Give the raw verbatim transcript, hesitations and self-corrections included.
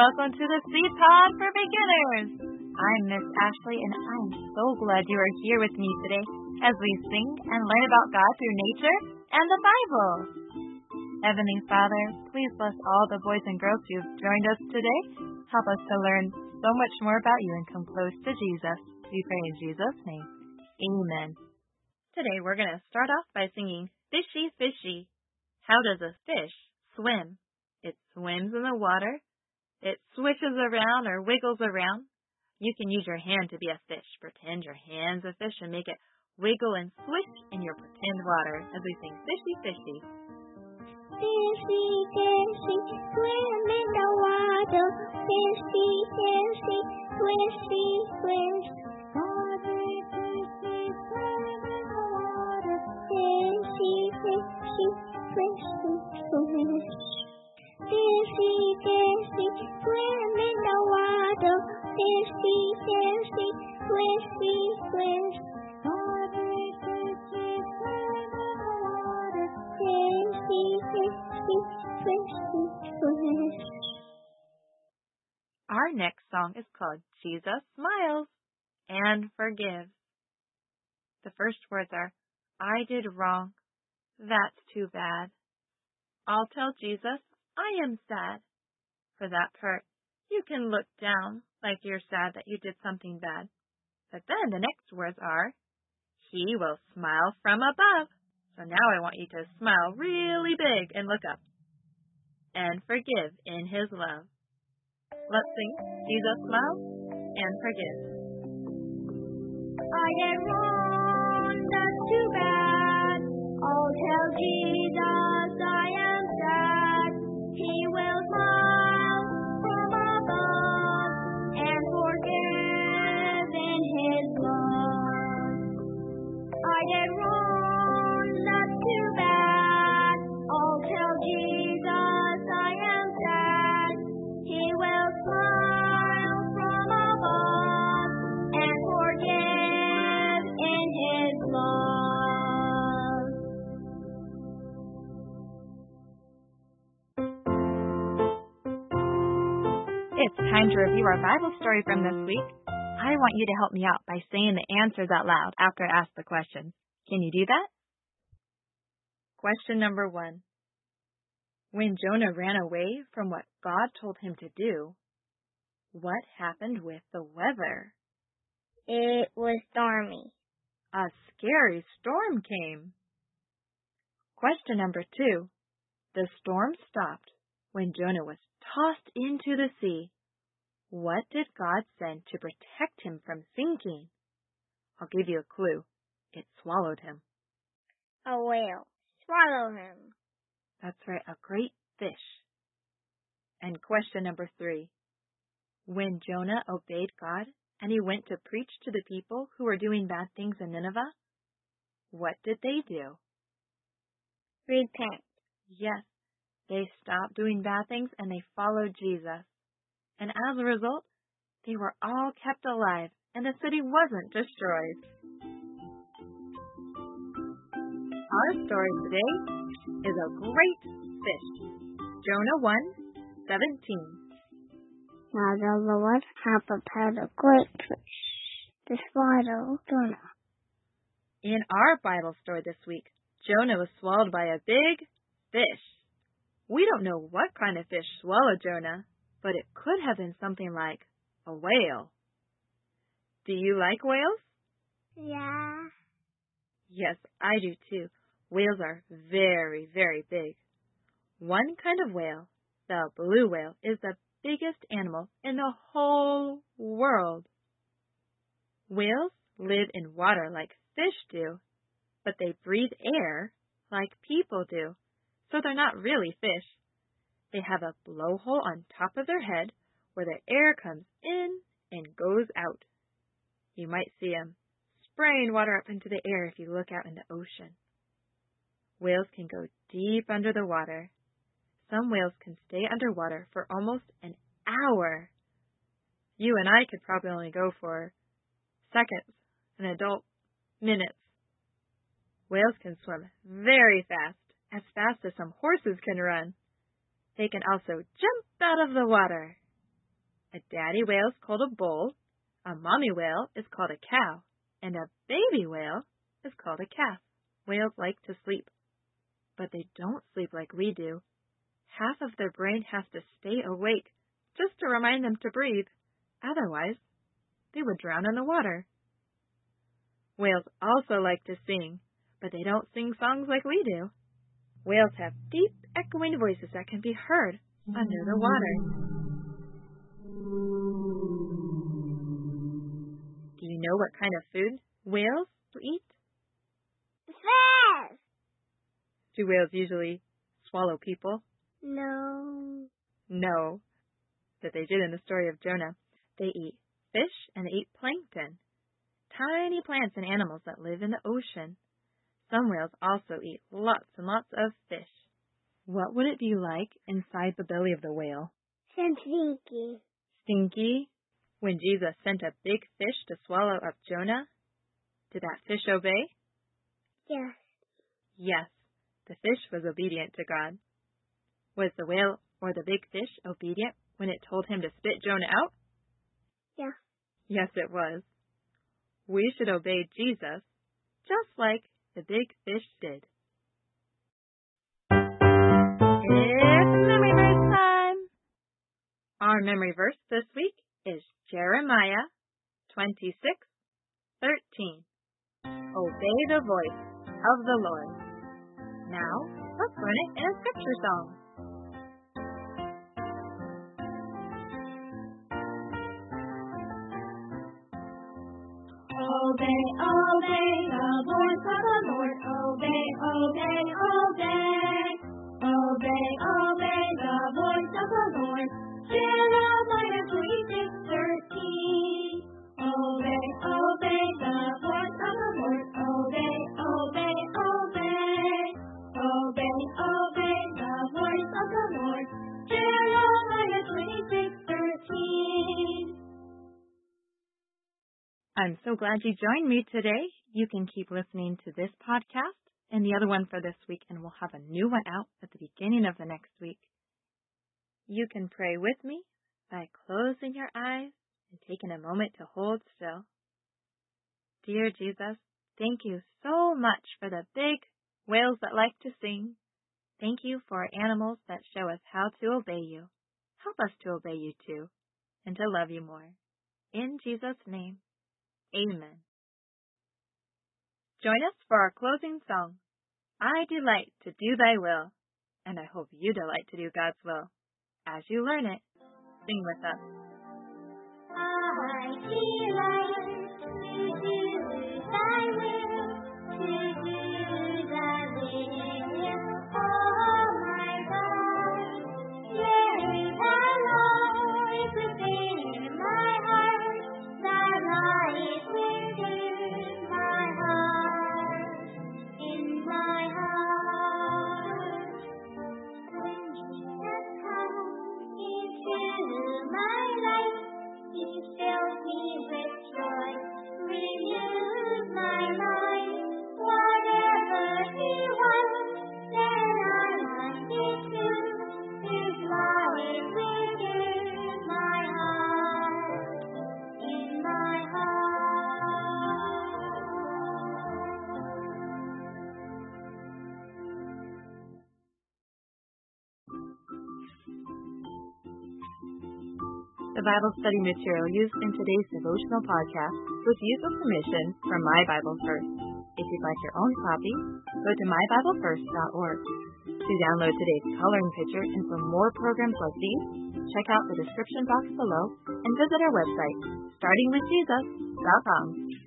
welcome to the Seed Pod for Beginners. I'm Miss Ashley, and I'm so glad you are here with me today as we sing and learn about God through nature and the Bible. Heavenly Father, please bless all the boys and girls who have joined us today. Help us to learn so much more about you and come close to Jesus. We pray in Jesus' name. Amen. Today we're going to start off by singing Fishy, Fishy. How does a fish swim? It swims in the water. It swishes around or wiggles around. You can use your hand to be a fish. Pretend your hand's a fish and make it wiggle and swish in your pretend water as we sing Fishy, Fishy. Fishy, fishy, swim in the water. Fishy, fishy, swishy, swish. Water, fishy, swim in the water. Fishy, fishy, swishy, swish. Fishy, fishy, swim in the water. Fishy, fishy, swishy, swish. Water, fishy, swim in the water. Fishy, fishy, swishy, swish. Our next song is called Jesus Smiles and Forgives. The first words are, I did wrong. That's too bad. I'll tell Jesus I am sad. For that part, you can look down like you're sad that you did something bad. But then the next words are, He will smile from above. So now I want you to smile really big and look up. And forgive in His love. Let's sing Jesus Smiles and Forgives. I did wrong, that's too bad. I'll tell Jesus I am sad. He will smile from above and forgive in His love. I did wrong, that's too bad. I'll tell Jesus I am sad. He will smile from above and forgive in His love. It's time to review our Bible story from this week. I want you to help me out by saying the answers out loud after I ask the question. Can you do that? Question number one. When Jonah ran away from what God told him to do, what happened with the weather? It was stormy. A scary storm came. Question number two. The storm stopped when Jonah was tossed into the sea. What did God send to protect him from sinking? I'll give you a clue. It swallowed him. A whale. Swallow him. That's right, a great fish. And question number three. When Jonah obeyed God and he went to preach to the people who were doing bad things in Nineveh, what did they do? Repent. Yes, they stopped doing bad things and they followed Jesus. And as a result, they were all kept alive and the city wasn't destroyed. Our story today is a great fish. Jonah one seventeen. Now the Lord had prepared a great fish to swallow Jonah. In our Bible story this week, Jonah was swallowed by a big fish. We don't know what kind of fish swallowed Jonah, but it could have been something like a whale. Do you like whales? Yeah. Yes, I do too. Whales are very, very big. One kind of whale, the blue whale, is the biggest animal in the whole world. Whales live in water like fish do, but they breathe air like people do, so they're not really fish. They have a blowhole on top of their head where the air comes in and goes out. You might see them spraying water up into the air if you look out in the ocean. Whales can go deep under the water. Some whales can stay underwater for almost an hour. You and I could probably only go for seconds, an adult minutes. Whales can swim very fast, as fast as some horses can run. They can also jump out of the water. A daddy whale is called a bull, a mommy whale is called a cow, and a baby whale is called a calf. Whales like to sleep, but they don't sleep like we do. Half of their brain has to stay awake just to remind them to breathe. Otherwise, they would drown in the water. Whales also like to sing, but they don't sing songs like we do. Whales have deep, echoing voices that can be heard under the water. Do you know what kind of food whales eat? Fish! Do whales usually swallow people? No. No, but they did in the story of Jonah. They eat fish and they eat plankton, tiny plants and animals that live in the ocean. Some whales also eat lots and lots of fish. What would it be like inside the belly of the whale? Stinky. Stinky? When Jesus sent a big fish to swallow up Jonah, did that fish obey? Yes. Yes, the fish was obedient to God. Was the whale or the big fish obedient when it told him to spit Jonah out? Yeah. Yes, it was. We should obey Jesus just like the big fish did. It's memory verse time! Our memory verse this week is Jeremiah twenty-six thirteen. Obey the voice of the Lord. Now, let's learn it in a scripture song. Obey, obey the voice of the Lord. Obey, obey, obey. Obey, obey the voice of the Lord. Jeremiah twenty-six thirteen. Obey, obey the voice of the Lord. Obey, obey, obey. Obey, obey the voice of the Lord. Jeremiah twenty-six thirteen. I'm so glad you joined me today. You can keep listening to this podcast and the other one for this week, and we'll have a new one out at the beginning of the next week. You can pray with me by closing your eyes and taking a moment to hold still. Dear Jesus, thank you so much for the big whales that like to sing. Thank you for animals that show us how to obey you. Help us to obey you too, and to love you more. In Jesus' name, amen. Join us for our closing song, I Delight to Do Thy Will, and I hope you delight to do God's will. As you learn it, sing with us. I delight to do thy will, to do thy will, all my life. Yea, thy law is within my heart, thy light within my heart, in my heart. When Jesus comes into my life, He fills me with joy, renews my mind. Whatever He wants, then I must be true. His light within my heart, in my heart. The Bible study material used in today's devotional podcast was used with permission from My Bible First. If you'd like your own copy, go to my bible first dot org. To download today's coloring picture and for more programs like these, check out the description box below and visit our website, starting with jesus dot com.